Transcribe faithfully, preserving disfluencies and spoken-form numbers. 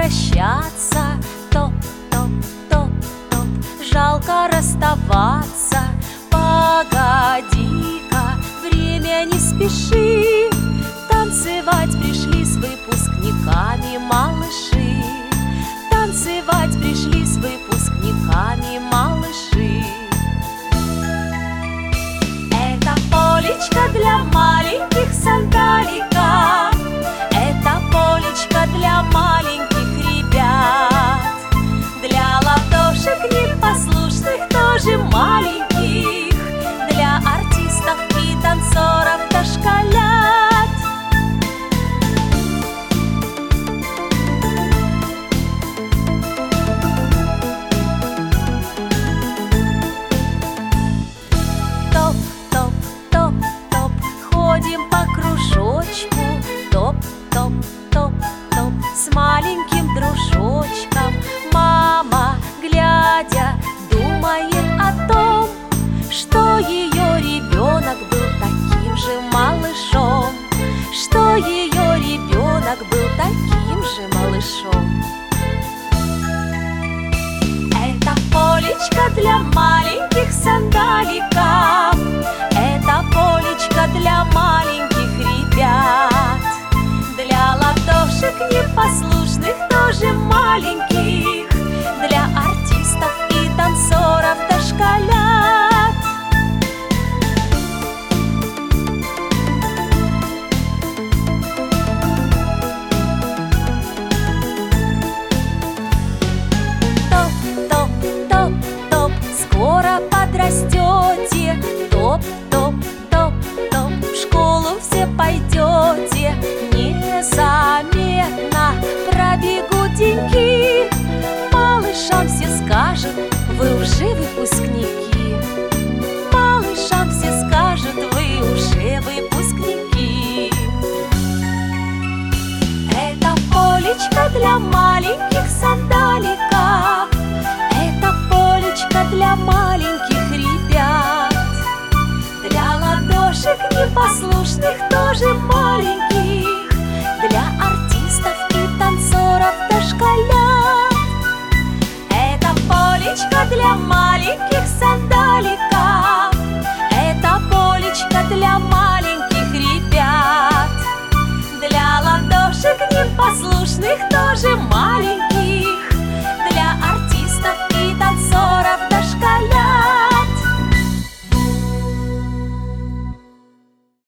прощаться. Топ, топ, топ, топ, жалко расставаться. Погоди-ка, время не спеши, танцевать пришли с выпускниками малыши. Танцевать пришли с выпускниками малыши. Это полечко для маленьких сандаликов, это полечко для маленьких ребят, для ладошек непослушных тоже маленьких, для артистов и танцоров дошколят. Топ, топ, топ, топ, ходим по кружочку. Топ, топ, топ, топ, с маленьким дружочком. Мама, глядя, думает о том, что ее ребенок был таким же малышом, что ее ребенок был таким же малышом. Это полечко для маленьких сандаликов, это полечко для маленьких ребят, для ладошек непослушных тоже маленьких, для артистов и танцоров дошколят. Топ, топ, топ, топ, скоро подрастете. Топ, топ, топ, топ, в школу все пойдете. Незаметно пробегут деньки, малышам все скажут: вы уже выпускники. Малышам все скажут: вы уже выпускники. Это полечко для маленьких сандаликов, это полечко для маленьких ребят, для ладошек непослушных